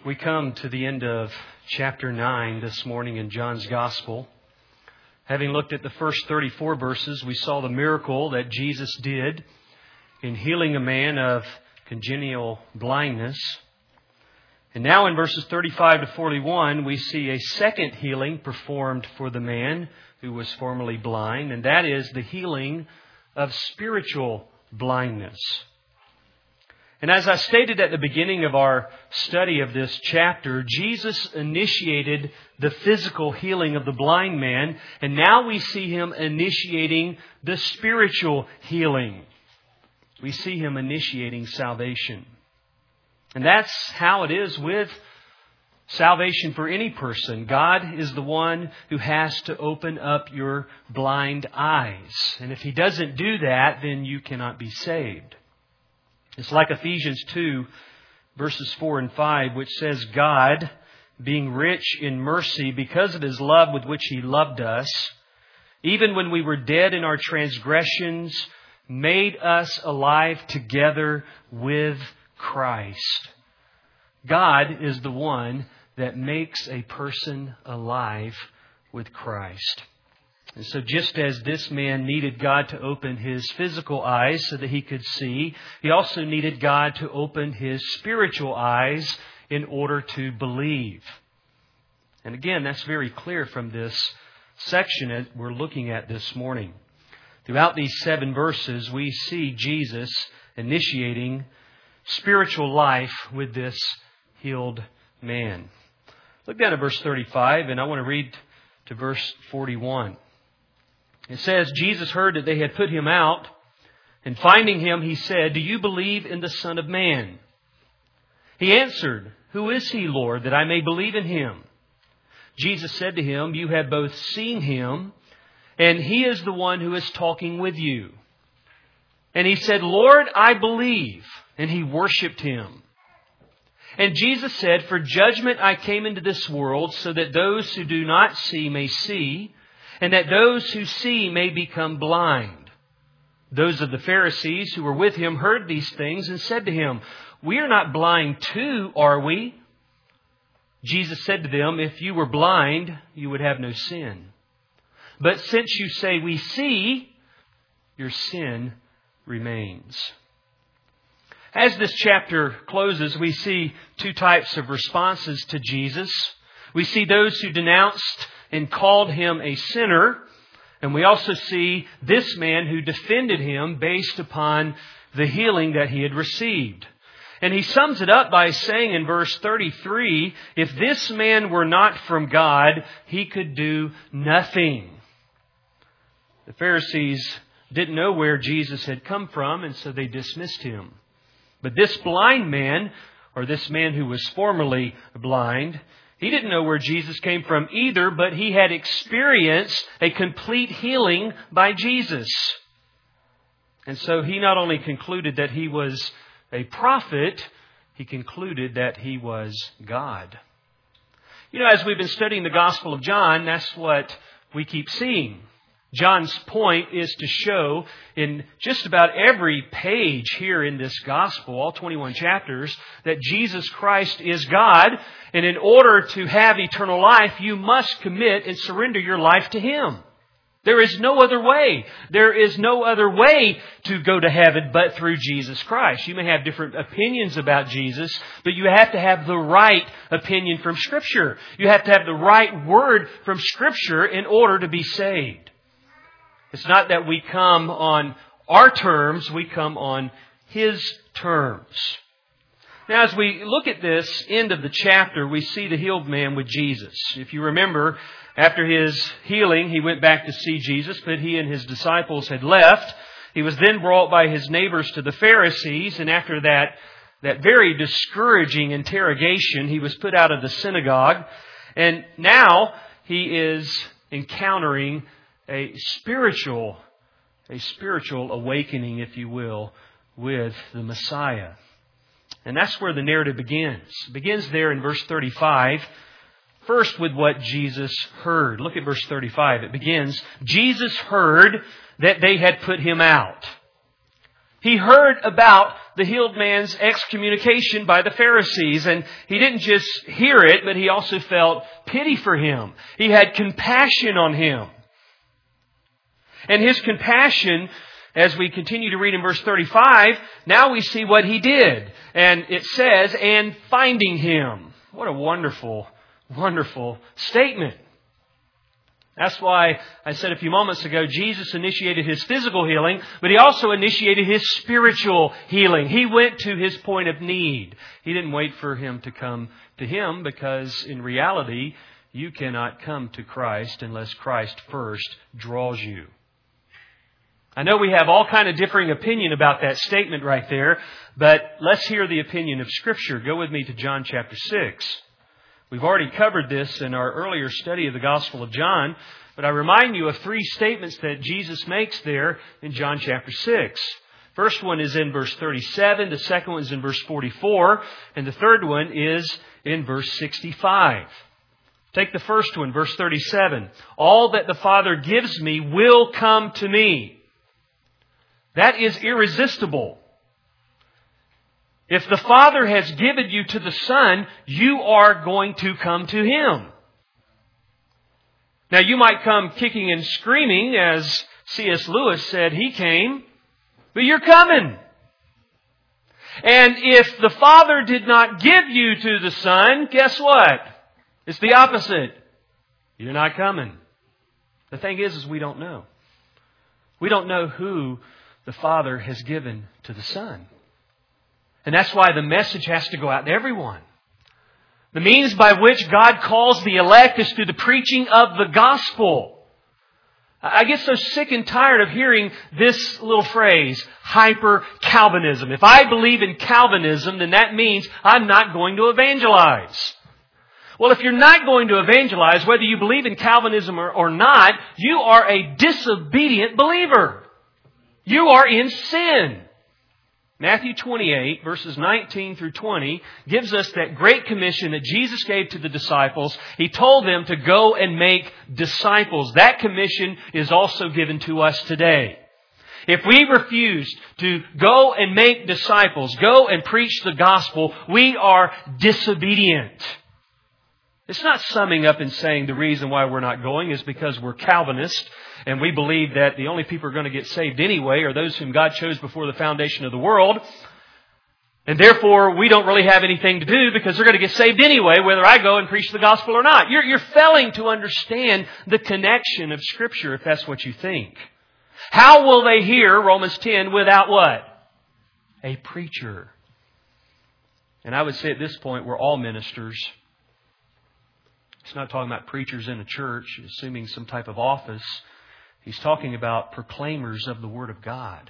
We come to the end of chapter 9 this morning in John's Gospel. Having looked at the first 34 verses, we saw the miracle that Jesus did in healing a man of congenital blindness. And now in verses 35 to 41, we see a second healing performed for the man who was formerly blind, and that is the healing of spiritual blindness. And as I stated at the beginning of our study of this chapter, Jesus initiated the physical healing of the blind man, and now we see Him initiating the spiritual healing. We see Him initiating salvation. And that's how it is with salvation for any person. God is the one who has to open up your blind eyes. And if He doesn't do that, then you cannot be saved. It's like Ephesians 2, verses 4 and 5, which says, God, being rich in mercy because of His love with which He loved us, even when we were dead in our transgressions, made us alive together with Christ. God is the one that makes a person alive with Christ. And so just as this man needed God to open his physical eyes so that he could see, he also needed God to open his spiritual eyes in order to believe. And again, that's very clear from this section that we're looking at this morning. Throughout these 7 verses, we see Jesus initiating spiritual life with this healed man. Look down at verse 35, and I want to read to verse 41. It says, Jesus heard that they had put him out, and finding him, he said, Do you believe in the Son of Man? He answered, Who is he, Lord, that I may believe in him? Jesus said to him, You have both seen him, and he is the one who is talking with you. And he said, Lord, I believe. And he worshipped him. And Jesus said, For judgment I came into this world, so that those who do not see may see, and that those who see may become blind. Those of the Pharisees who were with him heard these things and said to him, We are not blind too, are we? Jesus said to them, If you were blind, you would have no sin. But since you say we see, your sin remains. As this chapter closes, we see 2 types of responses to Jesus. We see those who denounced and called him a sinner. And we also see this man who defended him based upon the healing that he had received. And he sums it up by saying in verse 33, if this man were not from God, he could do nothing. The Pharisees didn't know where Jesus had come from, and so they dismissed him. But this blind man, or this man who was formerly blind, he didn't know where Jesus came from either, but he had experienced a complete healing by Jesus. And so he not only concluded that he was a prophet, he concluded that he was God. You know, as we've been studying the Gospel of John, that's what we keep seeing. John's point is to show in just about every page here in this Gospel, all 21 chapters, that Jesus Christ is God. And in order to have eternal life, you must commit and surrender your life to Him. There is no other way. There is no other way to go to heaven but through Jesus Christ. You may have different opinions about Jesus, but you have to have the right opinion from Scripture. You have to have the right word from Scripture in order to be saved. It's not that we come on our terms, we come on His terms. Now, as we look at this end of the chapter, we see the healed man with Jesus. If you remember, after his healing, he went back to see Jesus, but he and his disciples had left. He was then brought by his neighbors to the Pharisees, and after that very discouraging interrogation, he was put out of the synagogue. And now he is encountering a spiritual awakening, if you will, with the Messiah. And that's where the narrative begins. It begins there in verse 35, first with what Jesus heard. Look at verse 35. It begins, Jesus heard that they had put him out. He heard about the healed man's excommunication by the Pharisees, and he didn't just hear it, but he also felt pity for him. He had compassion on him. And his compassion, as we continue to read in verse 35, now we see what he did. And it says, and finding him. What a wonderful, wonderful statement. That's why I said a few moments ago, Jesus initiated His physical healing, but He also initiated His spiritual healing. He went to his point of need. He didn't wait for him to come to Him, because in reality, you cannot come to Christ unless Christ first draws you. I know we have all kind of differing opinion about that statement right there, but let's hear the opinion of Scripture. Go with me to John chapter 6. We've already covered this in our earlier study of the Gospel of John, but I remind you of three statements that Jesus makes there in John chapter 6. First one is in verse 37, the second one is in verse 44, and the third one is in verse 65. Take the first one, verse 37. All that the Father gives me will come to me. That is irresistible. If the Father has given you to the Son, you are going to come to Him. Now, you might come kicking and screaming, as C.S. Lewis said He came, but you're coming. And if the Father did not give you to the Son, guess what? It's the opposite. You're not coming. The thing is we don't know. We don't know who the Father has given to the Son. And that's why the message has to go out to everyone. The means by which God calls the elect is through the preaching of the gospel. I get so sick and tired of hearing this little phrase, hyper-Calvinism. If I believe in Calvinism, then that means I'm not going to evangelize. Well, if you're not going to evangelize, whether you believe in Calvinism or not, you are a disobedient believer. You are in sin. Matthew 28, verses 19 through 20, gives us that great commission that Jesus gave to the disciples. He told them to go and make disciples. That commission is also given to us today. If we refuse to go and make disciples, go and preach the gospel, we are disobedient. It's not summing up and saying the reason why we're not going is because we're Calvinists and we believe that the only people who are going to get saved anyway are those whom God chose before the foundation of the world. And therefore, we don't really have anything to do because they're going to get saved anyway, whether I go and preach the gospel or not. You're failing to understand the connection of Scripture if that's what you think. How will they hear, Romans 10, without what? A preacher. And I would say at this point, we're all ministers. He's not talking about preachers in a church, assuming some type of office. He's talking about proclaimers of the Word of God.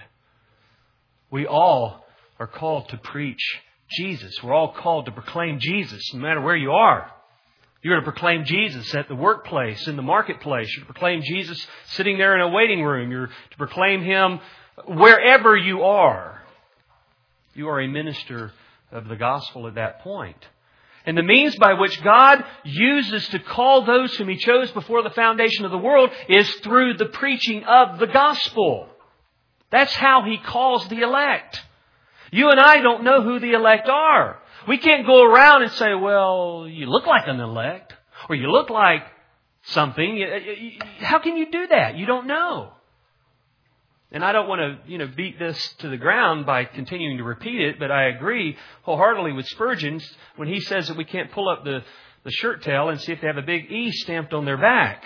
We all are called to preach Jesus. We're all called to proclaim Jesus, no matter where you are. You're going to proclaim Jesus at the workplace, in the marketplace. You're to proclaim Jesus sitting there in a waiting room. You're to proclaim Him wherever you are. You are a minister of the gospel at that point. And the means by which God uses to call those whom He chose before the foundation of the world is through the preaching of the gospel. That's how He calls the elect. You and I don't know who the elect are. We can't go around and say, well, you look like an elect, or you look like something. How can you do that? You don't know. And I don't want to, beat this to the ground by continuing to repeat it, but I agree wholeheartedly with Spurgeon when he says that we can't pull up the shirt tail and see if they have a big E stamped on their back.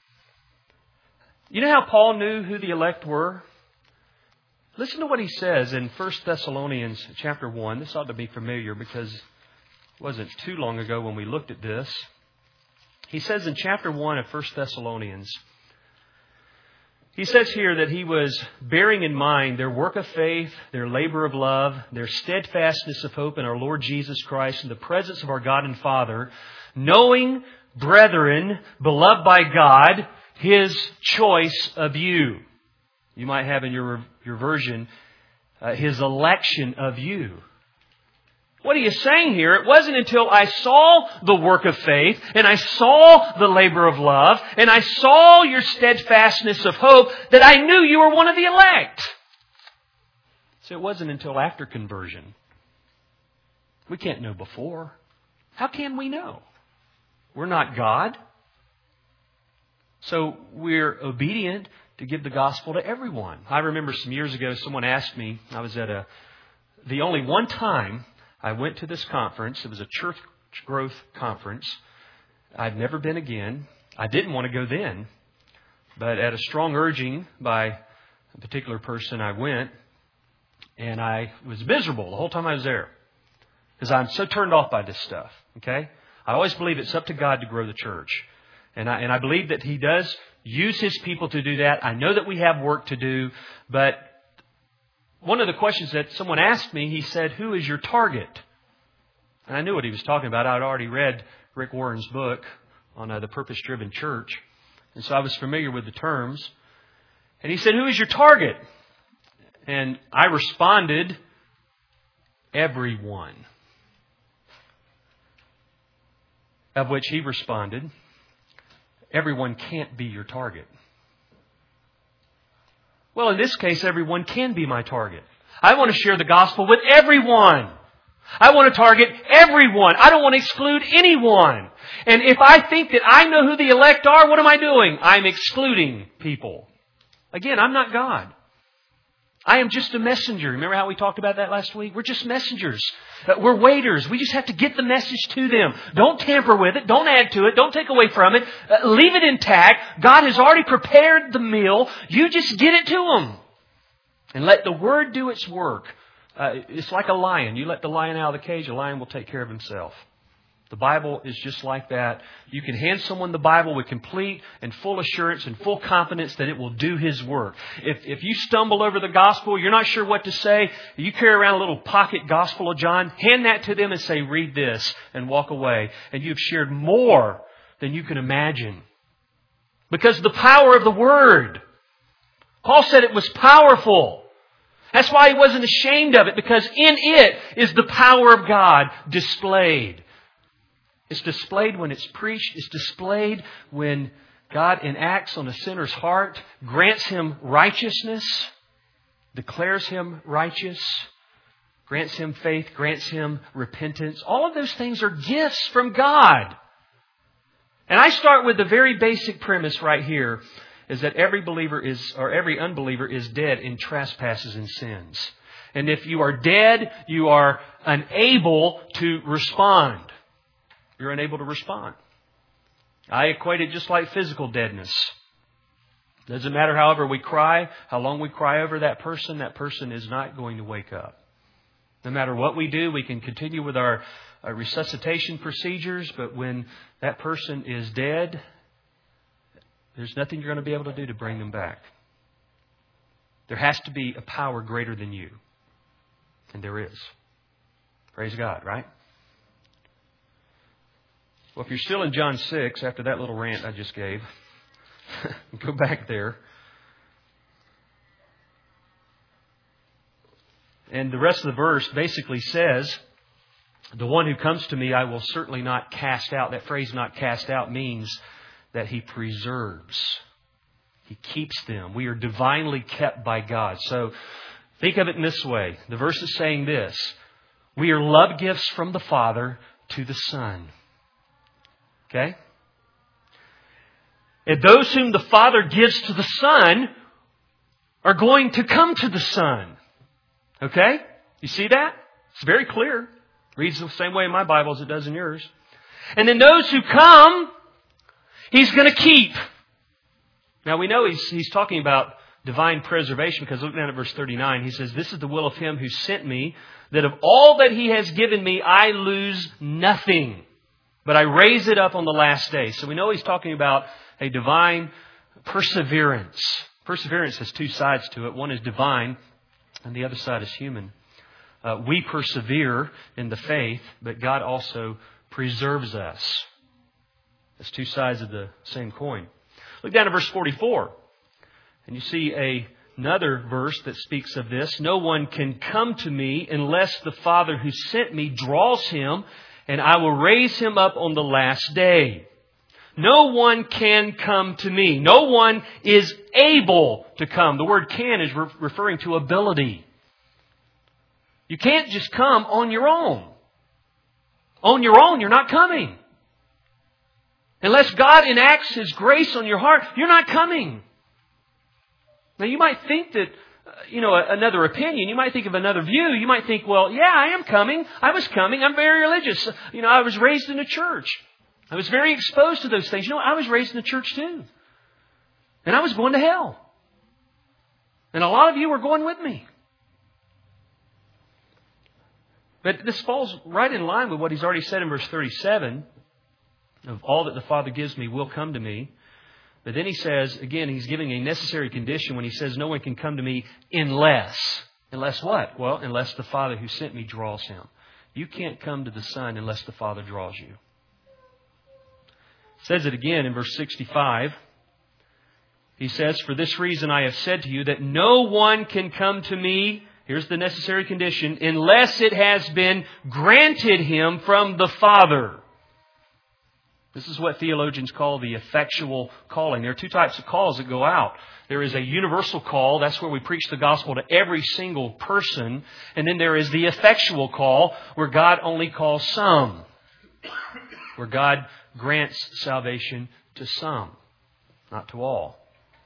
You know how Paul knew who the elect were? Listen to what he says in 1 Thessalonians chapter 1. This ought to be familiar because it wasn't too long ago when we looked at this. He says in chapter 1 of 1 Thessalonians, he says here that he was bearing in mind their work of faith, their labor of love, their steadfastness of hope in our Lord Jesus Christ in the presence of our God and Father, knowing, brethren, beloved by God, His choice of you. You might have in your version, His election of you. What He is saying here, it wasn't until I saw the work of faith, and I saw the labor of love, and I saw your steadfastness of hope, that I knew you were one of the elect. So it wasn't until after conversion. We can't know before. How can we know? We're not God. So we're obedient to give the gospel to everyone. I remember some years ago someone asked me, I was at the only one time I went to this conference. It was a church growth conference. I'd never been again. I didn't want to go then. But at a strong urging by a particular person, I went. And I was miserable the whole time I was there. Because I'm so turned off by this stuff. Okay? I always believe it's up to God to grow the church. And I believe that He does use His people to do that. I know that we have work to do. But one of the questions that someone asked me, he said, "Who is your target?" And I knew what he was talking about. I'd already read Rick Warren's book on the purpose-driven church. And so I was familiar with the terms. And he said, "Who is your target?" And I responded, "Everyone." Of which he responded, "Everyone can't be your target." Well, in this case, everyone can be my target. I want to share the gospel with everyone. I want to target everyone. I don't want to exclude anyone. And if I think that I know who the elect are, what am I doing? I'm excluding people. Again, I'm not God. I am just a messenger. Remember how we talked about that last week? We're just messengers. We're waiters. We just have to get the message to them. Don't tamper with it. Don't add to it. Don't take away from it. Leave it intact. God has already prepared the meal. You just get it to them. And let the Word do its work. It's like a lion. You let the lion out of the cage, the lion will take care of himself. The Bible is just like that. You can hand someone the Bible with complete and full assurance and full confidence that it will do His work. If you stumble over the gospel, you're not sure what to say, you carry around a little pocket Gospel of John, hand that to them and say, "Read this," and walk away. And you've shared more than you can imagine. Because of the power of the Word. Paul said it was powerful. That's why he wasn't ashamed of it, because in it is the power of God displayed. It's displayed when it's preached. It's displayed when God enacts on a sinner's heart, grants him righteousness, declares him righteous, grants him faith, grants him repentance. All of those things are gifts from God. And I start with the very basic premise right here, is that every believer or every unbeliever is dead in trespasses and sins. And if you are dead, you are unable to respond. You're unable to respond. I equate it just like physical deadness. Doesn't matter however we cry, how long we cry over that person is not going to wake up. No matter what we do, we can continue with our resuscitation procedures, but when that person is dead, there's nothing you're going to be able to do to bring them back. There has to be a power greater than you. And there is. Praise God, right? Well, if you're still in John 6, after that little rant I just gave, go back there. And the rest of the verse basically says, "The one who comes to me I will certainly not cast out." That phrase, "not cast out," means that He preserves. He keeps them. We are divinely kept by God. So think of it in this way. The verse is saying this: we are love gifts from the Father to the Son. Okay? And those whom the Father gives to the Son are going to come to the Son. Okay? You see that? It's very clear. Reads the same way in my Bible as it does in yours. And then those who come, He's going to keep. Now we know he's talking about divine preservation, because looking at verse 39, he says, "This is the will of Him who sent me, that of all that He has given me, I lose nothing, but I raise it up on the last day." So we know he's talking about a divine perseverance. Perseverance has two sides to it. One is divine, and the other side is human. We persevere in the faith, but God also preserves us. It's two sides of the same coin. Look down at verse 44. And you see another verse that speaks of this. "No one can come to me unless the Father who sent me draws him, and I will raise him up on the last day." No one can come to me. No one is able to come. The word "can" is referring to ability. You can't just come on your own. On your own, you're not coming. Unless God enacts His grace on your heart, you're not coming. Now you might think that, another opinion. You might think of another view. You might think, well, yeah, I am coming. I was coming. I'm very religious. I was raised in a church. I was very exposed to those things. I was raised in a church too. And I was going to hell. And a lot of you were going with me. But this falls right in line with what He's already said in verse 37. Of all that the Father gives me will come to me. But then He says, again, He's giving a necessary condition when He says no one can come to me unless. Unless what? Well, unless the Father who sent me draws him. You can't come to the Son unless the Father draws you. It says it again in verse 65. He says, for this reason I have said to you that no one can come to me, here's the necessary condition, unless it has been granted him from the Father. This is what theologians call the effectual calling. There are two types of calls that go out. There is a universal call. That's where we preach the gospel to every single person. And then there is the effectual call where God only calls some. Where God grants salvation to some, not to all.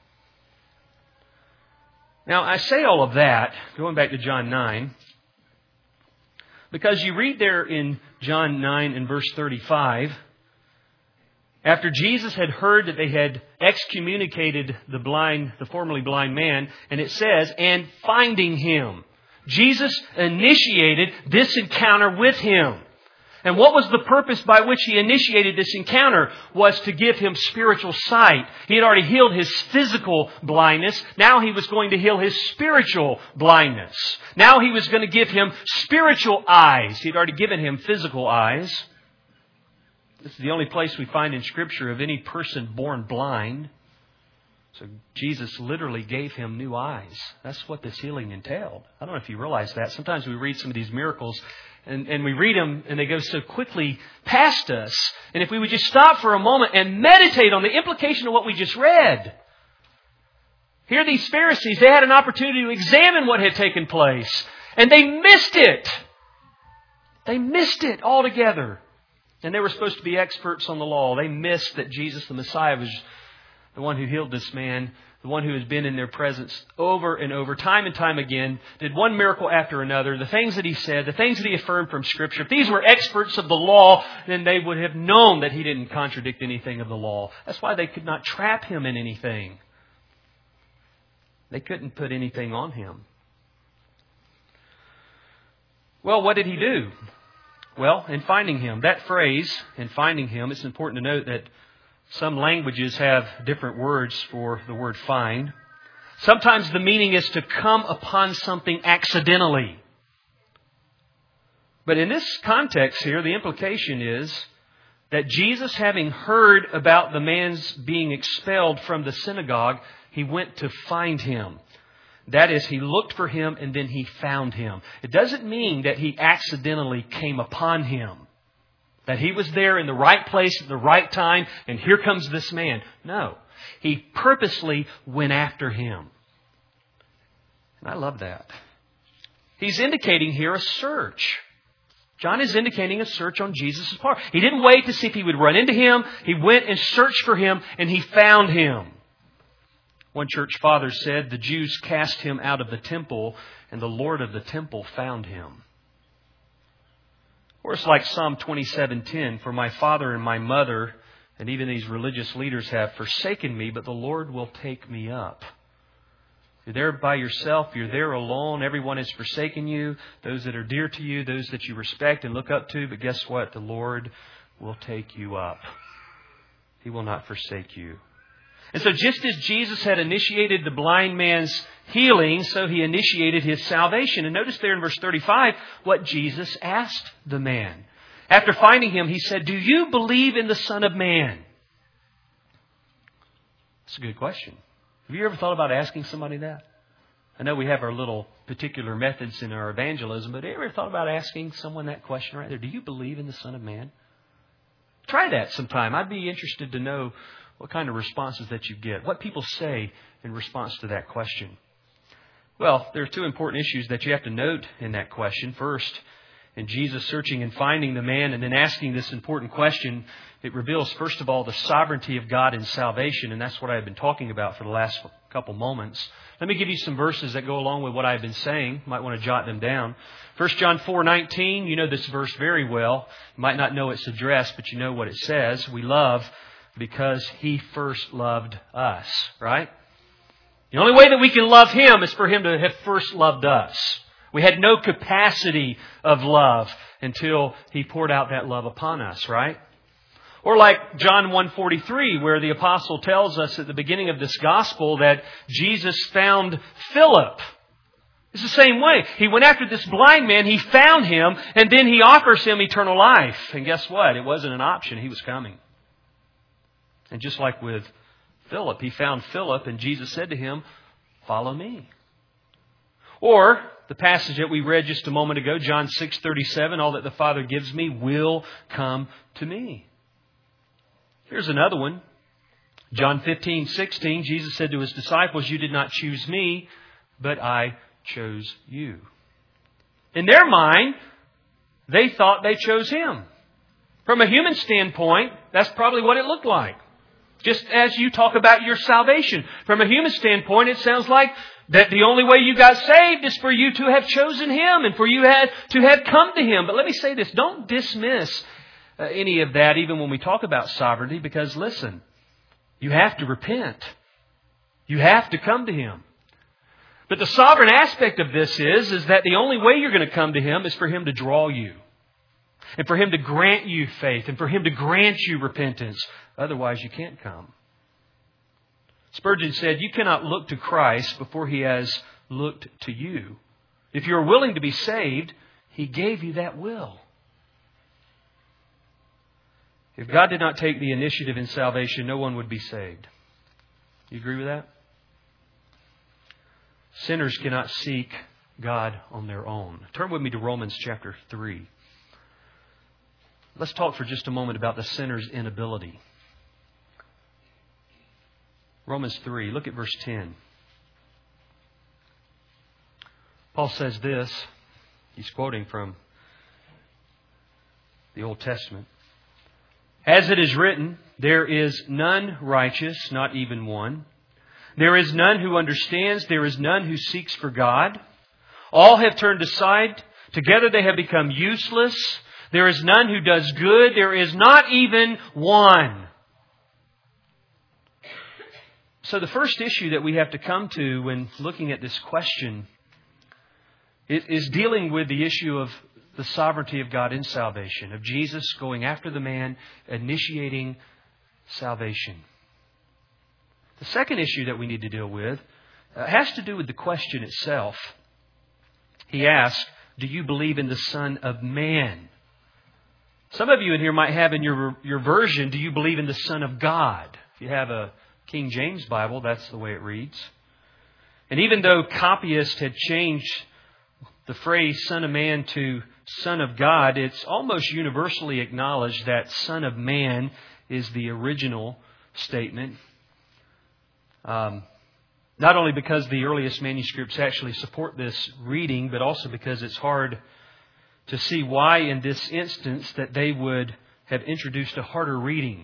Now, I say all of that, going back to John 9, because you read there in John 9 and verse 35, after Jesus had heard that they had excommunicated the formerly blind man, and it says, and finding him. Jesus initiated this encounter with him. And what was the purpose by which He initiated this encounter? Was to give him spiritual sight. He had already healed his physical blindness. Now He was going to heal his spiritual blindness. Now He was going to give him spiritual eyes. He had already given him physical eyes. This is the only place we find in Scripture of any person born blind. So Jesus literally gave him new eyes. That's what this healing entailed. I don't know if you realize that. Sometimes we read some of these miracles and we read them and they go so quickly past us. And if we would just stop for a moment and meditate on the implication of what we just read. Here these Pharisees, they had an opportunity to examine what had taken place. And they missed it. They missed it altogether. And they were supposed to be experts on the law. They missed that Jesus the Messiah was the one who healed this man, the one who has been in their presence over and over, time and time again, did one miracle after another, the things that He said, the things that He affirmed from Scripture. If these were experts of the law, then they would have known that He didn't contradict anything of the law. That's why they could not trap Him in anything. They couldn't put anything on Him. Well, what did He do? Well, in finding him, that phrase, in finding him, it's important to note that some languages have different words for the word find. Sometimes the meaning is to come upon something accidentally. But in this context here, the implication is that Jesus, having heard about the man's being expelled from the synagogue, He went to find him. That is, He looked for him and then He found him. It doesn't mean that He accidentally came upon him. That he was there in the right place at the right time and here comes this man. No. He purposely went after him. And I love that. He's indicating here a search. John is indicating a search on Jesus' part. He didn't wait to see if he would run into him. He went and searched for him and He found him. One church father said, the Jews cast him out of the temple and the Lord of the temple found him. Or it's like Psalm 27:10, for my father and my mother and even these religious leaders have forsaken me, but the Lord will take me up. You're there by yourself. You're there alone. Everyone has forsaken you. Those that are dear to you, those that you respect and look up to. But guess what? The Lord will take you up. He will not forsake you. And so just as Jesus had initiated the blind man's healing, so He initiated his salvation. And notice there in verse 35 what Jesus asked the man. After finding him, He said, do you believe in the Son of Man? That's a good question. Have you ever thought about asking somebody that? I know we have our little particular methods in our evangelism, but have you ever thought about asking someone that question right there? Do you believe in the Son of Man? Try that sometime. I'd be interested to know what kind of responses that you get. What people say in response to that question. Well, there are two important issues that you have to note in that question. First, in Jesus searching and finding the man and then asking this important question, it reveals, first of all, the sovereignty of God in salvation, and that's what I've been talking about for the last couple moments. Let me give you some verses that go along with what I've been saying. You might want to jot them down. 1 John 4:19, you know this verse very well. You might not know its address, but you know what it says. We love because He first loved us, right? The only way that we can love Him is for Him to have first loved us. We had no capacity of love until He poured out that love upon us, right? Or like John 1:43, where the apostle tells us at the beginning of this gospel that Jesus found Philip. It's the same way. He went after this blind man, He found him, and then He offers him eternal life. And guess what? It wasn't an option. He was coming. And just like with Philip, He found Philip, and Jesus said to him, "Follow me." Or the passage that we read just a moment ago, John 6:37, "All that the Father gives me will come to me." Here's another one. John 15:16, Jesus said to His disciples, "You did not choose me, but I chose you." In their mind, they thought they chose Him. From a human standpoint, that's probably what it looked like. Just as you talk about your salvation. From a human standpoint, it sounds like that the only way you got saved is for you to have chosen Him and for you to have come to Him. But let me say this, don't dismiss any of that even when we talk about sovereignty, because listen, you have to repent. You have to come to Him. But the sovereign aspect of this is that the only way you're going to come to Him is for Him to draw you. And for Him to grant you faith. And for Him to grant you repentance. Otherwise you can't come. Spurgeon said, "You cannot look to Christ before He has looked to you. If you're willing to be saved, He gave you that will." If God did not take the initiative in salvation, no one would be saved. Do you agree with that? Sinners cannot seek God on their own. Turn with me to Romans chapter 3. Let's talk for just a moment about the sinner's inability. Romans 3, look at verse 10. Paul says this. He's quoting from the Old Testament. "As it is written, there is none righteous, not even one. There is none who understands. There is none who seeks for God. All have turned aside. Together they have become useless. There is none who does good. There is not even one." So the first issue that we have to come to when looking at this question is dealing with the issue of the sovereignty of God in salvation, of Jesus going after the man, initiating salvation. The second issue that we need to deal with has to do with the question itself. He asks, "Do you believe in the Son of Man?" Some of you in here might have in your version, "Do you believe in the Son of God?" If you have a King James Bible, that's the way it reads. And even though copyists had changed the phrase Son of Man to Son of God, it's almost universally acknowledged that Son of Man is the original statement. Not only because the earliest manuscripts actually support this reading, but also because it's hard to see why in this instance that they would have introduced a harder reading.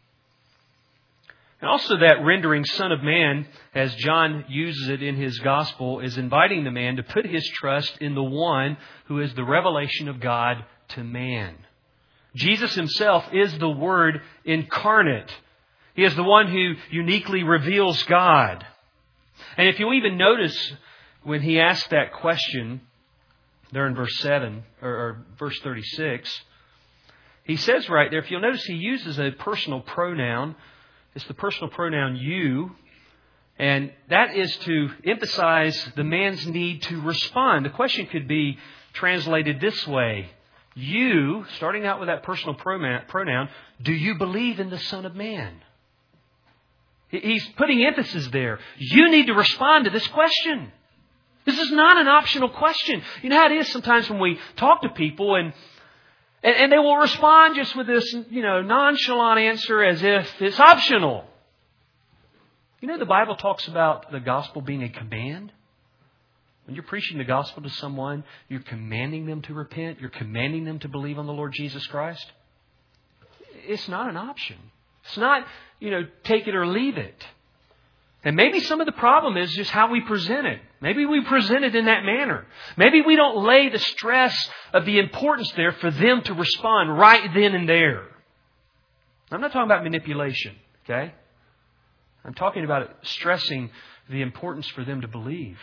And also that rendering Son of Man, as John uses it in his Gospel, is inviting the man to put his trust in the one who is the revelation of God to man. Jesus Himself is the Word incarnate. He is the one who uniquely reveals God. And if you even notice when He asked that question there in verse 7 or verse 36, He says right there, if you'll notice, He uses a personal pronoun. It's the personal pronoun you. And that is to emphasize the man's need to respond. The question could be translated this way. You, starting out with that personal pronoun, do you believe in the Son of Man? He's putting emphasis there. You need to respond to this question. This is not an optional question. You know how it is sometimes when we talk to people and they will respond just with this, nonchalant answer as if it's optional. You know, the Bible talks about the gospel being a command. When you're preaching the gospel to someone, you're commanding them to repent. You're commanding them to believe on the Lord Jesus Christ. It's not an option. It's not, take it or leave it. And maybe some of the problem is just how we present it. Maybe we present it in that manner. Maybe we don't lay the stress of the importance there for them to respond right then and there. I'm not talking about manipulation, okay? I'm talking about stressing the importance for them to believe.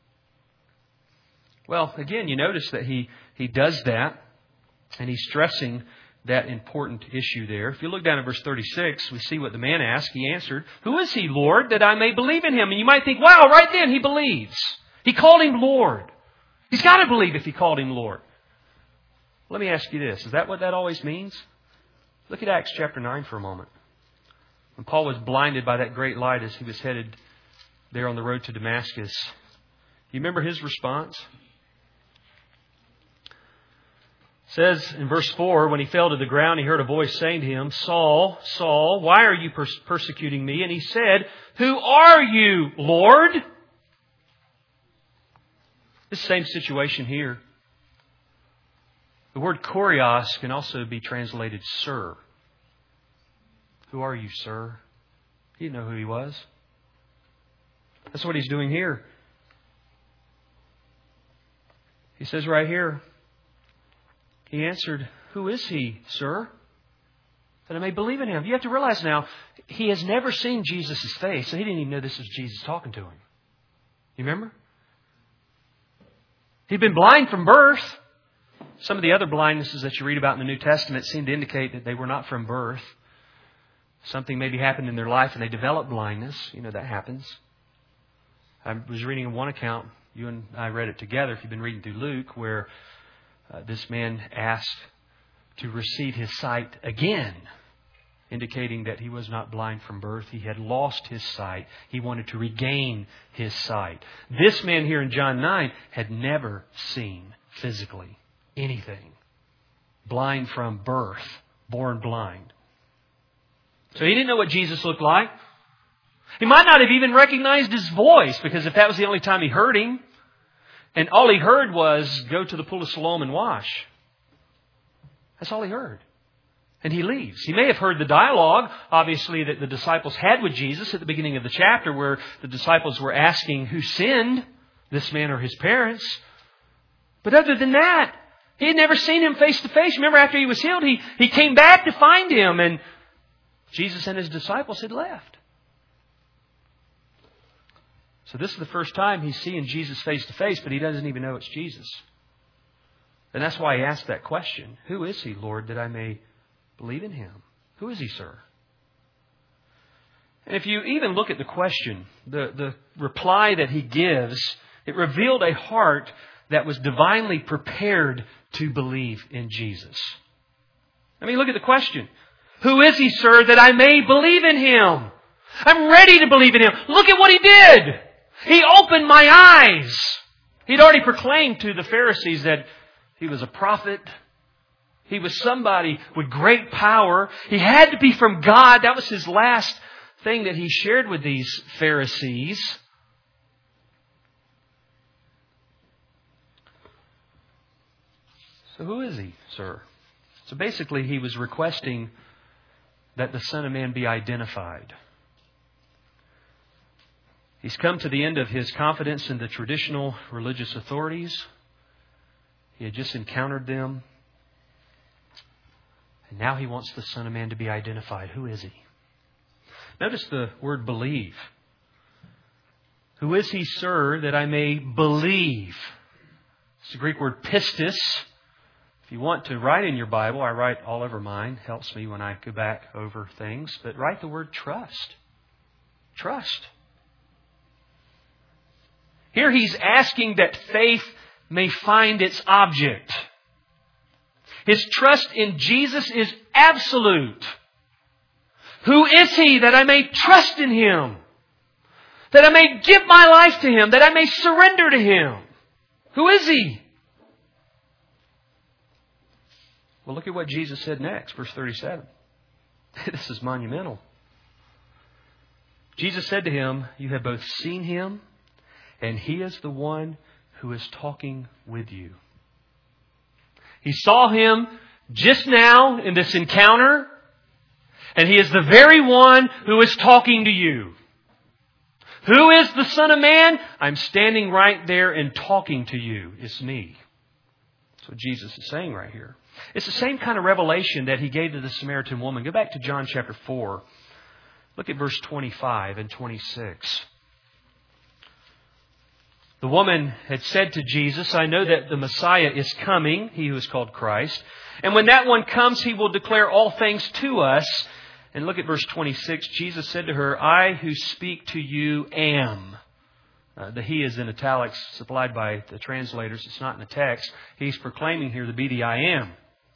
Well, again, you notice that he does that, and he's stressing that important issue there. If you look down at verse 36, we see what the man asked. He answered, "Who is he, Lord, that I may believe in him?" And you might think, wow, right then he believes. He called him Lord. He's got to believe if he called him Lord. Let me ask you this. Is that what that always means? Look at Acts chapter 9 for a moment. When Paul was blinded by that great light as he was headed there on the road to Damascus, you remember his response? It says in verse 4, when he fell to the ground, he heard a voice saying to him, "Saul, Saul, why are you persecuting me?" And he said, "Who are you, Lord?" This same situation here. The word kurios can also be translated sir. Who are you, sir? He didn't know who he was. That's what he's doing here. He says right here, he answered, "Who is he, sir, that I may believe in him?" You have to realize now, he has never seen Jesus' face, and he didn't even know this was Jesus talking to him. You remember? He'd been blind from birth. Some of the other blindnesses that you read about in the New Testament seem to indicate that they were not from birth. Something maybe happened in their life and they developed blindness. That happens. I was reading in one account, you and I read it together, if you've been reading through Luke, where this man asked to receive his sight again, indicating that he was not blind from birth. He had lost his sight. He wanted to regain his sight. This man here in John 9 had never seen physically anything. Blind from birth. Born blind. So he didn't know what Jesus looked like. He might not have even recognized his voice, because if that was the only time he heard him, and all he heard was, "Go to the pool of Siloam and wash." That's all he heard. And he leaves. He may have heard the dialogue, obviously, that the disciples had with Jesus at the beginning of the chapter, where the disciples were asking who sinned, this man or his parents. But other than that, he had never seen him face to face. Remember, after he was healed, he came back to find him, and Jesus and his disciples had left. So this is the first time he's seeing Jesus face to face, but he doesn't even know it's Jesus. And that's why he asked that question. "Who is he, Lord, that I may believe in him?" Who is he, sir? And if you even look at the question, the reply that he gives, it revealed a heart that was divinely prepared to believe in Jesus. I mean, look at the question. "Who is he, sir, that I may believe in him?" I'm ready to believe in him. Look at what he did. He opened my eyes. He'd already proclaimed to the Pharisees that he was a prophet. He was somebody with great power. He had to be from God. That was his last thing that he shared with these Pharisees. So who is he, sir? So basically he was requesting that the Son of Man be identified. He's come to the end of his confidence in the traditional religious authorities. He had just encountered them. And now he wants the Son of Man to be identified. Who is he? Notice the word believe. Who is he, sir, that I may believe? It's the Greek word pistis. If you want to write in your Bible, I write all over mine. Helps me when I go back over things. But write the word trust. Trust. Here he's asking that faith may find its object. His trust in Jesus is absolute. Who is he that I may trust in him? That I may give my life to him? That I may surrender to him? Who is he? Well, look at what Jesus said next, verse 37. This is monumental. Jesus said to him, "You have both seen him, and he is the one who is talking with you. He saw Him just now in this encounter, and He is the very one who is talking to you. Who is the Son of Man? I'm standing right there and talking to you. It's me. That's what Jesus is saying right here. It's the same kind of revelation that He gave to the Samaritan woman. Go back to John chapter 4. Look at verse 25 and 26. The woman had said to Jesus, I know that the Messiah is coming, He who is called Christ. And when that one comes, He will declare all things to us. And look at verse 26. Jesus said to her, I who speak to you am. The He is in italics supplied by the translators. It's not in the text. He's proclaiming here to be the I am.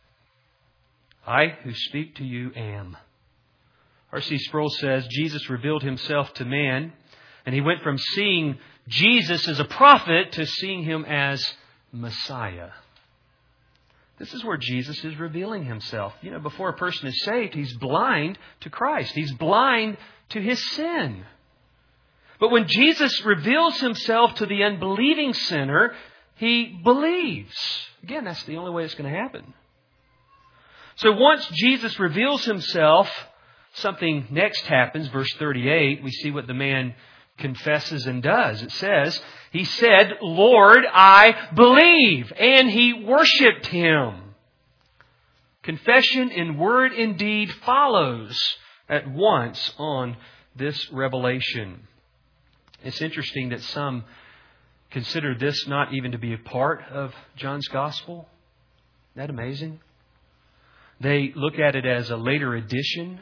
I who speak to you am. R.C. Sproul says, Jesus revealed Himself to man, and He went from seeing Jesus as a prophet to seeing Him as Messiah. This is where Jesus is revealing Himself. You know, before a person is saved, he's blind to Christ. He's blind to his sin. But when Jesus reveals Himself to the unbelieving sinner, he believes. Again, that's the only way it's going to happen. So once Jesus reveals Himself, something next happens. Verse 38, we see what the man confesses and does. It says, he said, Lord, I believe. And he worshipped Him. Confession in word and deed follows at once on this revelation. It's interesting that some consider this not even to be a part of John's Gospel. Isn't that amazing? They look at it as a later addition.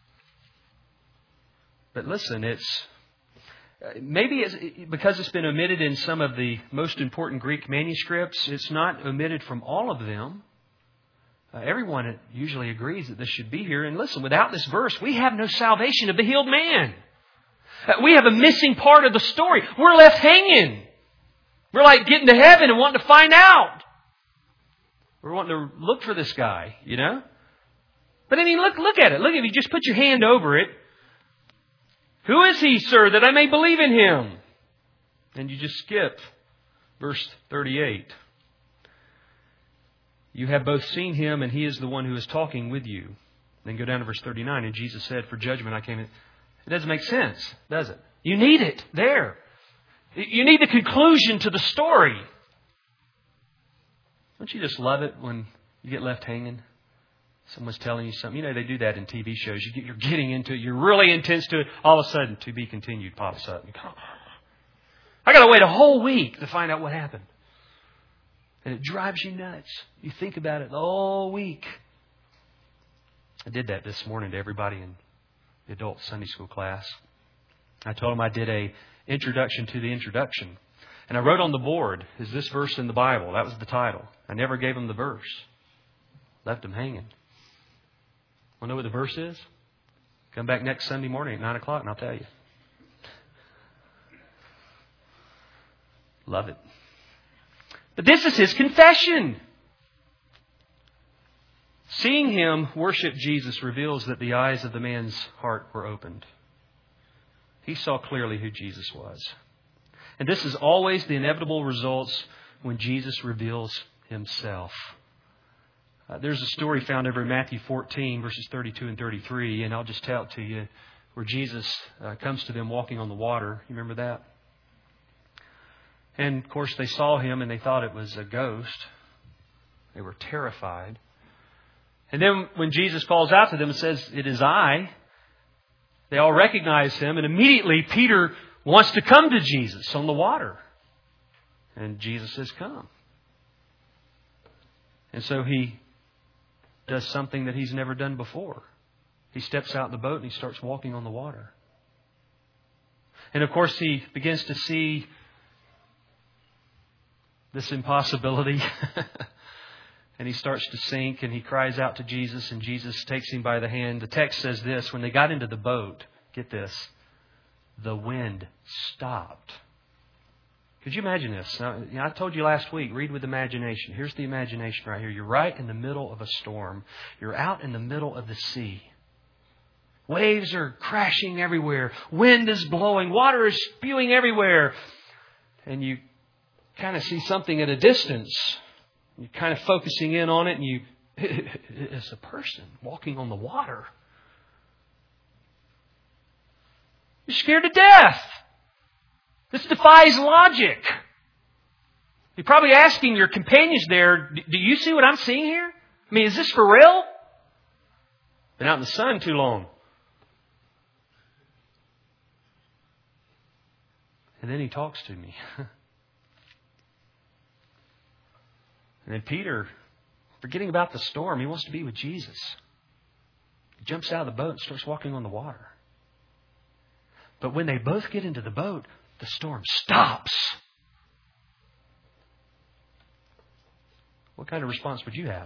But listen, because it's been omitted in some of the most important Greek manuscripts, it's not omitted from all of them. Everyone usually agrees that this should be here. And listen, without this verse, we have no salvation of the healed man. We have a missing part of the story. We're left hanging. We're like getting to heaven and wanting to find out. We're wanting to look for this guy, you know. But I mean, look at it. Look, if you just put your hand over it. Who is He, sir, that I may believe in Him? And you just skip verse 38. You have both seen Him, and He is the one who is talking with you. Then go down to verse 39. And Jesus said, for judgment I came in. It doesn't make sense, does it? You need it there. You need the conclusion to the story. Don't you just love it when you get left hanging? Someone's telling you something. You know, they do that in TV shows. You're getting into it. You're really intense to it. All of a sudden, to be continued pops up. I got to wait a whole week to find out what happened. And it drives you nuts. You think about it the whole week. I did that this morning to everybody in the adult Sunday school class. I told them I did a introduction to the introduction. And I wrote on the board, is this verse in the Bible? That was the title. I never gave them the verse. Left them hanging. Want to know what the verse is? Come back next Sunday morning at 9 o'clock and I'll tell you. Love it. But this is his confession. Seeing him worship Jesus reveals that the eyes of the man's heart were opened. He saw clearly who Jesus was. And this is always the inevitable results when Jesus reveals Himself. There's a story found over in Matthew 14, verses 32 and 33, and I'll just tell it to you, where Jesus comes to them walking on the water. You remember that? And, of course, they saw Him and they thought it was a ghost. They were terrified. And then when Jesus calls out to them and says, it is I, they all recognize Him, and immediately Peter wants to come to Jesus on the water. And Jesus says, come. And so he does something that he's never done before. He steps out in the boat and he starts walking on the water. And of course he begins to see this impossibility. And he starts to sink and he cries out to Jesus and Jesus takes him by the hand. The text says this, when they got into the boat, get this, the wind stopped. Could you imagine this? Now, I told you last week, read with imagination. Here's the imagination right here. You're right in the middle of a storm. You're out in the middle of the sea. Waves are crashing everywhere. Wind is blowing. Water is spewing everywhere. And you kind of see something at a distance. You're kind of focusing in on it, and it's a person walking on the water. You're scared to death. This defies logic. You're probably asking your companions there, do you see what I'm seeing here? I mean, is this for real? Been out in the sun too long. And then he talks to me. And then Peter, forgetting about the storm, he wants to be with Jesus. He jumps out of the boat and starts walking on the water. But when they both get into the boat, the storm stops. What kind of response would you have?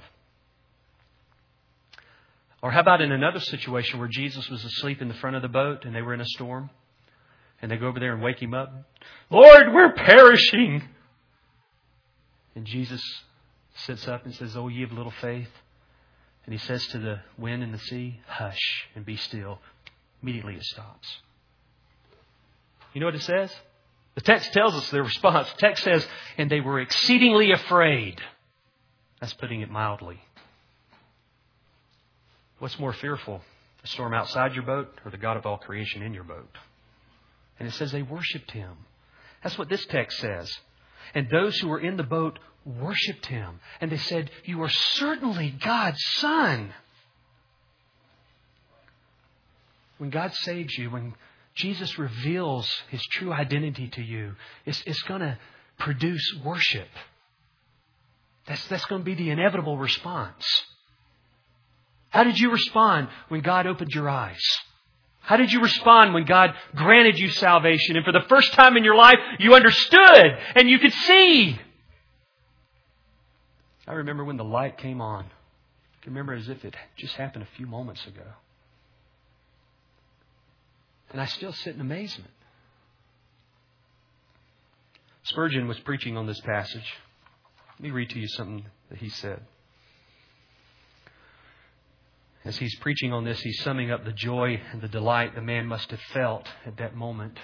Or how about in another situation where Jesus was asleep in the front of the boat and they were in a storm? And they go over there and wake him up. Lord, we're perishing. And Jesus sits up and says, oh, ye of little faith. And he says to the wind and the sea, hush and be still. Immediately it stops. You know what it says? The text tells us their response. The text says, and they were exceedingly afraid. That's putting it mildly. What's more fearful? The storm outside your boat or the God of all creation in your boat? And it says they worshipped Him. That's what this text says. And those who were in the boat worshipped Him. And they said, you are certainly God's Son. When God saves you, when Jesus reveals His true identity to you, it's going to produce worship. That's going to be the inevitable response. How did you respond when God opened your eyes? How did you respond when God granted you salvation? And for the first time in your life, you understood and you could see. I remember when the light came on. I can remember as if it just happened a few moments ago. And I still sit in amazement. Spurgeon was preaching on this passage. Let me read to you something that he said. As he's preaching on this, he's summing up the joy and the delight the man must have felt at that moment.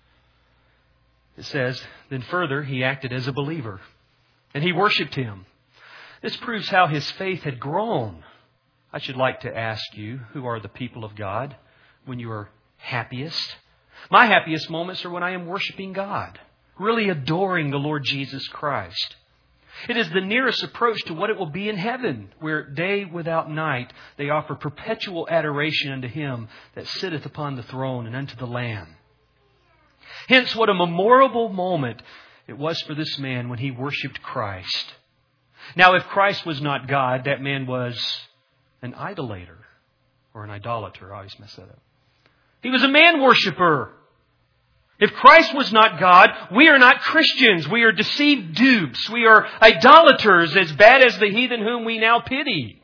It says, then further, he acted as a believer, and he worshipped Him. This proves how his faith had grown. I should like to ask you, who are the people of God when you are happiest? My happiest moments are when I am worshiping God, really adoring the Lord Jesus Christ. It is the nearest approach to what it will be in heaven, where day without night they offer perpetual adoration unto Him that sitteth upon the throne and unto the Lamb. Hence, what a memorable moment it was for this man when he worshipped Christ. Now, if Christ was not God, that man was an idolater or an idolater. I always mess that up. He was a man worshiper. If Christ was not God, we are not Christians. We are deceived dupes. We are idolaters, as bad as the heathen whom we now pity.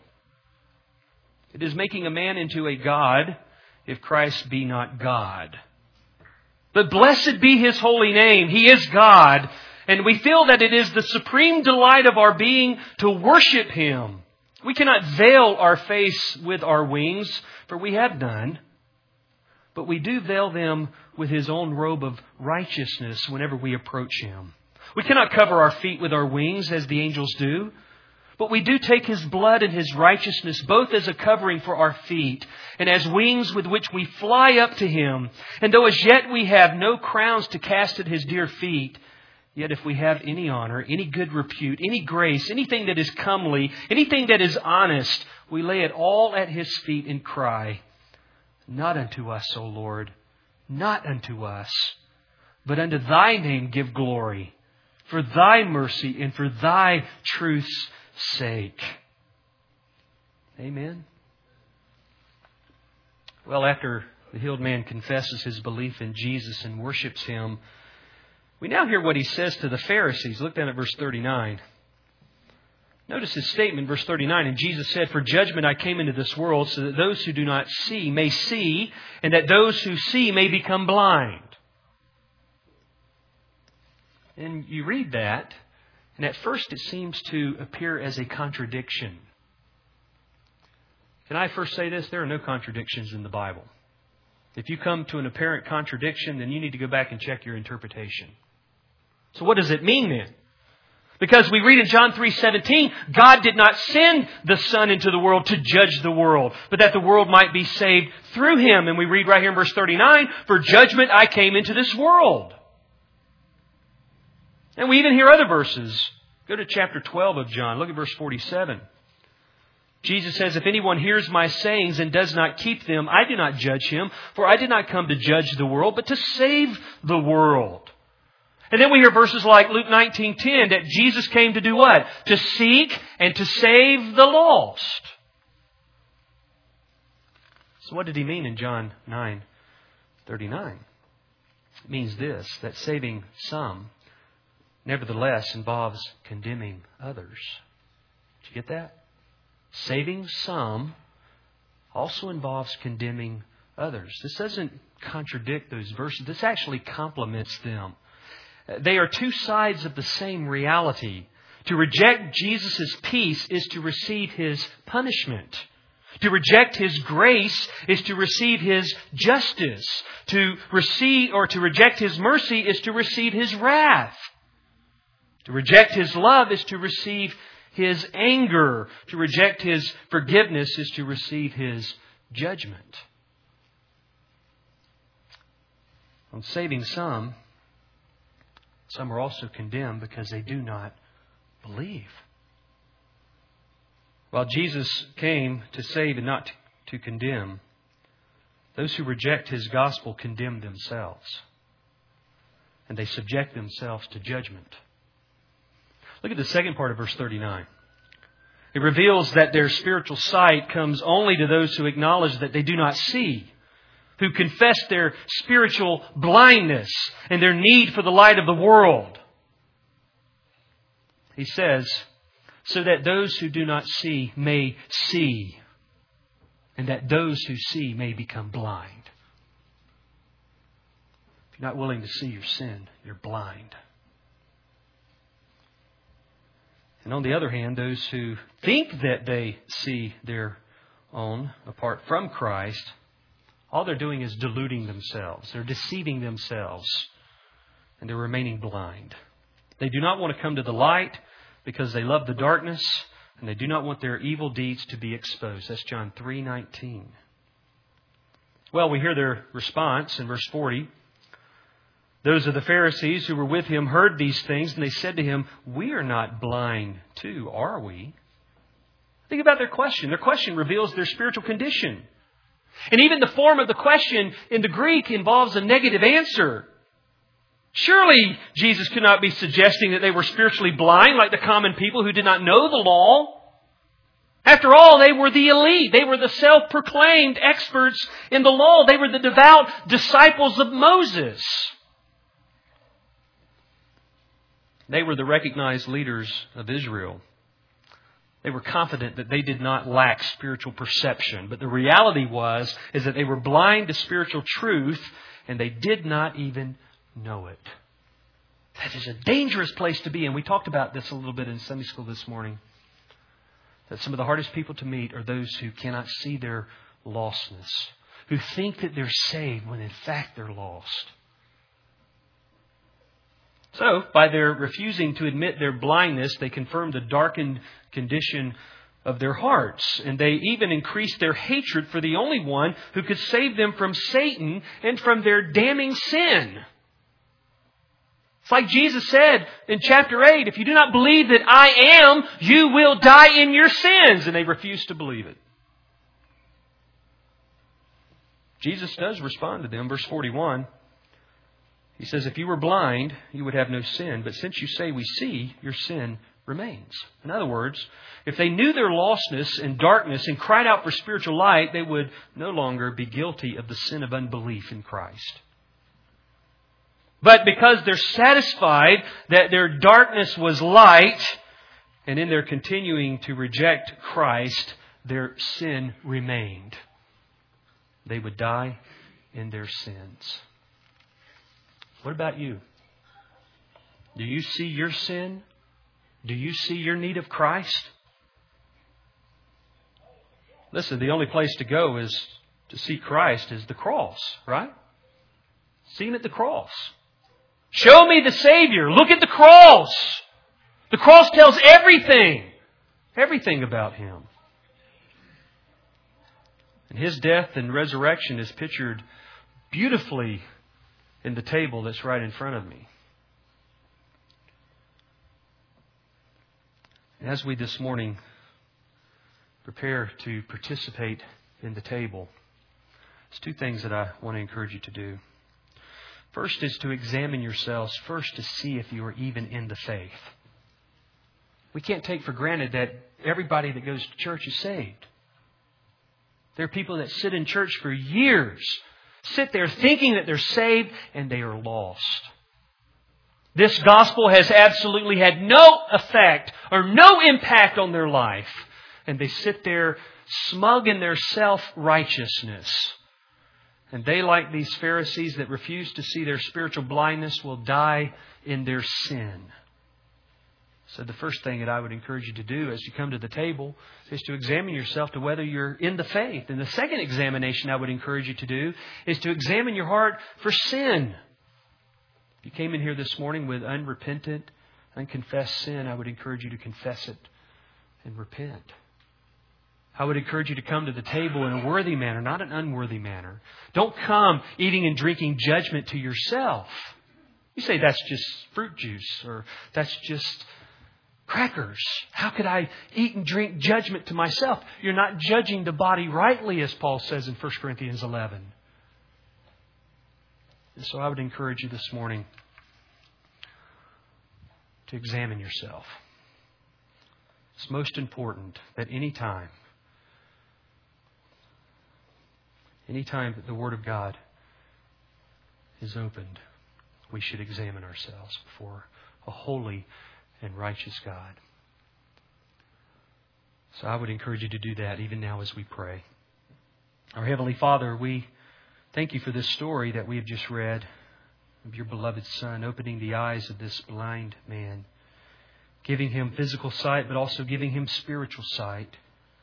It is making a man into a god if Christ be not God. But blessed be His holy name. He is God. And we feel that it is the supreme delight of our being to worship Him. We cannot veil our face with our wings, for we have none. But we do veil them with His own robe of righteousness whenever we approach Him. We cannot cover our feet with our wings as the angels do. But we do take His blood and His righteousness both as a covering for our feet and as wings with which we fly up to Him. And though as yet we have no crowns to cast at His dear feet, yet if we have any honor, any good repute, any grace, anything that is comely, anything that is honest, we lay it all at His feet and cry, not unto us, O Lord, not unto us, but unto Thy name give glory, for Thy mercy and for Thy truth's sake. Amen. Well, after the healed man confesses his belief in Jesus and worships Him, we now hear what he says to the Pharisees. Look down at verse 39. Notice his statement, verse 39. And Jesus said, for judgment I came into this world so that those who do not see may see, and that those who see may become blind. And you read that, and at first it seems to appear as a contradiction. Can I first say this? There are no contradictions in the Bible. If you come to an apparent contradiction, then you need to go back and check your interpretation. So what does it mean then? Because we read in John 3:17, God did not send the Son into the world to judge the world, but that the world might be saved through Him. And we read right here in verse 39, for judgment I came into this world. And we even hear other verses. Go to chapter 12 of John. Look at verse 47. Jesus says, if anyone hears my sayings and does not keep them, I do not judge him, for I did not come to judge the world, but to save the world. And then we hear verses like Luke 19:10, that Jesus came to do what? To seek and to save the lost. So what did He mean in John 9:39? It means this, that saving some nevertheless involves condemning others. Did you get that? Saving some also involves condemning others. This doesn't contradict those verses. This actually complements them. They are two sides of the same reality. To reject Jesus' peace is to receive His punishment. To reject His grace is to receive His justice. To reject His mercy is to receive His wrath. To reject His love is to receive His anger. To reject His forgiveness is to receive His judgment. On saving some are also condemned because they do not believe. While Jesus came to save and not to condemn, those who reject His gospel condemn themselves. And they subject themselves to judgment. Look at the second part of verse 39. It reveals that their spiritual sight comes only to those who acknowledge that they do not see, who confess their spiritual blindness and their need for the light of the world. He says, so that those who do not see may see, and that those who see may become blind. If you're not willing to see your sin, you're blind. And on the other hand, those who think that they see their own apart from Christ, all they're doing is deluding themselves. They're deceiving themselves. And they're remaining blind. They do not want to come to the light because they love the darkness. And they do not want their evil deeds to be exposed. That's John 3:19. Well, we hear their response in verse 40. Those of the Pharisees who were with Him heard these things, and they said to Him, we are not blind too, are we? Think about their question. Their question reveals their spiritual condition. And even the form of the question in the Greek involves a negative answer. Surely Jesus could not be suggesting that they were spiritually blind like the common people who did not know the law. After all, they were the elite. They were the self-proclaimed experts in the law. They were the devout disciples of Moses. They were the recognized leaders of Israel. They were confident that they did not lack spiritual perception. But the reality is that they were blind to spiritual truth and they did not even know it. That is a dangerous place to be. And we talked about this a little bit in Sunday school this morning. That some of the hardest people to meet are those who cannot see their lostness. Who think that they're saved when in fact they're lost. So, by their refusing to admit their blindness, they confirm the darkened condition of their hearts. And they even increase their hatred for the only one who could save them from Satan and from their damning sin. It's like Jesus said in chapter 8, if you do not believe that I am, you will die in your sins. And they refuse to believe it. Jesus does respond to them. Verse 41. He says, if you were blind, you would have no sin. But since you say we see, your sin remains. In other words, if they knew their lostness and darkness and cried out for spiritual light, they would no longer be guilty of the sin of unbelief in Christ. But because they're satisfied that their darkness was light, and in their continuing to reject Christ, their sin remained. They would die in their sins. What about you? Do you see your sin? Do you see your need of Christ? Listen, the only place to go is to see Christ is the cross, right? See Him at the cross. Show me the Savior. Look at the cross. The cross tells everything about Him. And His death and resurrection is pictured beautifully in the table that's right in front of me. As we this morning prepare to participate in the table, there's two things that I want to encourage you to do. First is to examine yourselves first to see if you are even in the faith. We can't take for granted that everybody that goes to church is saved. There are people that sit in church for years, sit there thinking that they're saved, and they are lost. This gospel has absolutely had no effect or no impact on their life. And they sit there smug in their self-righteousness. And they, like these Pharisees that refuse to see their spiritual blindness, will die in their sin. So the first thing that I would encourage you to do as you come to the table is to examine yourself to whether you're in the faith. And the second examination I would encourage you to do is to examine your heart for sin. If you came in here this morning with unrepentant, unconfessed sin, I would encourage you to confess it and repent. I would encourage you to come to the table in a worthy manner, not an unworthy manner. Don't come eating and drinking judgment to yourself. You say, that's just fruit juice, or that's just crackers. How could I eat and drink judgment to myself? You're not judging the body rightly, as Paul says in 1 Corinthians 11. And so I would encourage you this morning to examine yourself. It's most important that any time that the Word of God is opened, we should examine ourselves before a holy and righteous God. So I would encourage you to do that even now as we pray. Our Heavenly Father, we thank You for this story that we have just read of Your beloved Son opening the eyes of this blind man, giving him physical sight, but also giving him spiritual sight.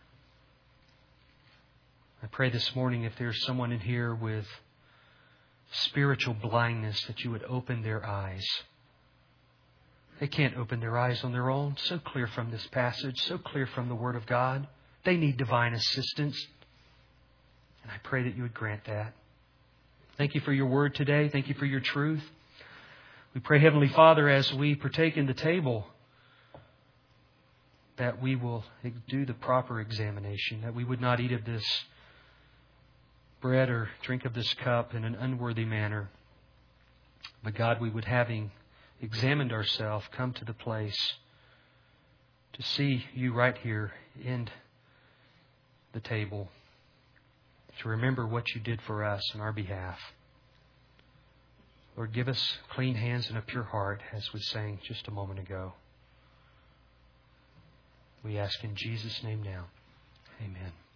I pray this morning if there's someone in here with spiritual blindness, that You would open their eyes. They can't open their eyes on their own. So clear from this passage, so clear from the Word of God. They need divine assistance. And I pray that You would grant that. Thank You for Your Word today. Thank You for Your truth. We pray, Heavenly Father, as we partake in the table, that we will do the proper examination, that we would not eat of this bread or drink of this cup in an unworthy manner. But God, we would, having examined ourselves, come to the place to see You right here in the table, to remember what You did for us on our behalf. Lord, give us clean hands and a pure heart, as we sang just a moment ago. We ask in Jesus' name now. Amen.